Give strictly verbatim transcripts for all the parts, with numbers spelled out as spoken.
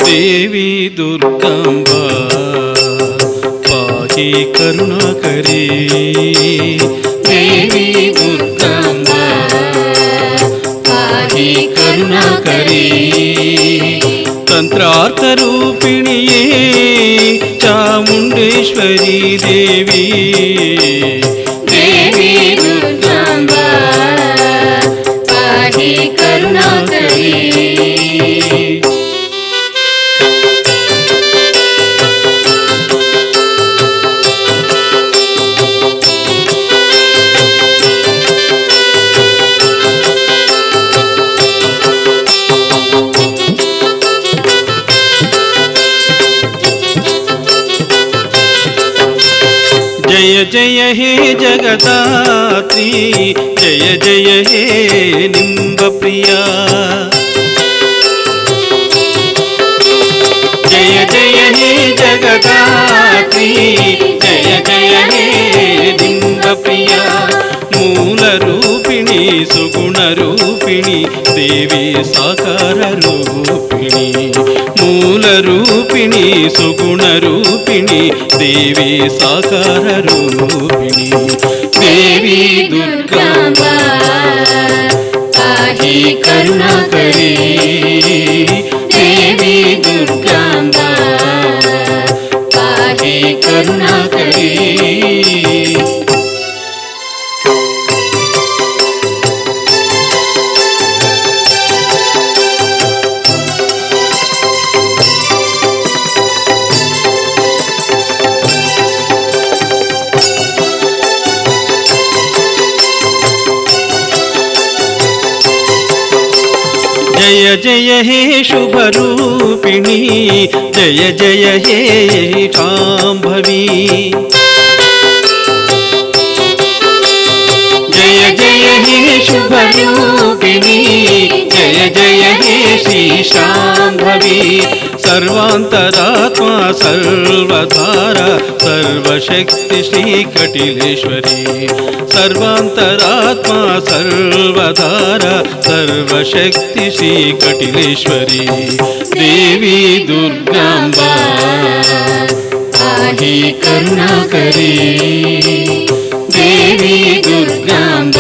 దేవి దుర్గాంబ పాహి కరుణాకరీ దేవి దుర్గాంబ పాహి కరుణాకరీ తంత్రార్థ రూపిణియే చాముండేశ్వరీ దేవి దేవి దుర్గాంబ పాహి కరుణాకరీ जय जय हे जगदात्री जय जय हे निम्ब प्रिया जय जय हे जगदात्री जय जय हे निम्ब प्रिया मूल रूपिणी सुगुण रूपिणी देवी साकार रूपिणी मूल रूपिणी सुगुण रूपिणी देवी साकार रूपिणी देवी दुर्गांब पाहि करुणाकरी देवी दुर्गांब पाहि करुणाकरी जय जय हे शुभ रूपिणी जय जय हे शांभवी जय जय हे शुभ रूपिणी जय जय हे श्री शांभवी सर्वांतरात्मा सर्वधारा सर्वशक्ति श्री कटिलेश्वरी सर्वांतरात्मा सर्वधारा सर्वशक्ति श्री कटिलेश्वरी देवी दुर्गांब पाहि करुणाकरी देवी दुर्गांब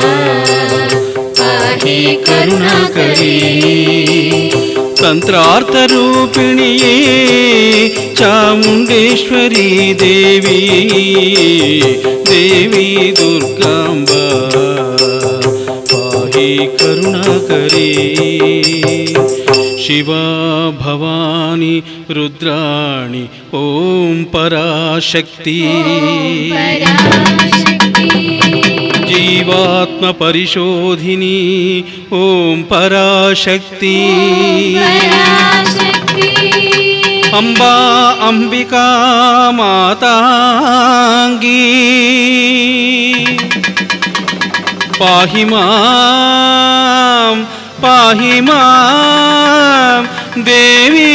पाहि करुणाकरी तंत्रार्थ रूपिणिये चामुंडेश्वरी देवी देवी दुर्गांब पाहि करुणाकरी शिवा भवानी रुद्राणी ओम पराशक्ति जीवात्म परिशोधिनी ओम पराशक्ति अंबा अंबिका मातांगी पाहि मां पाहि मां देवी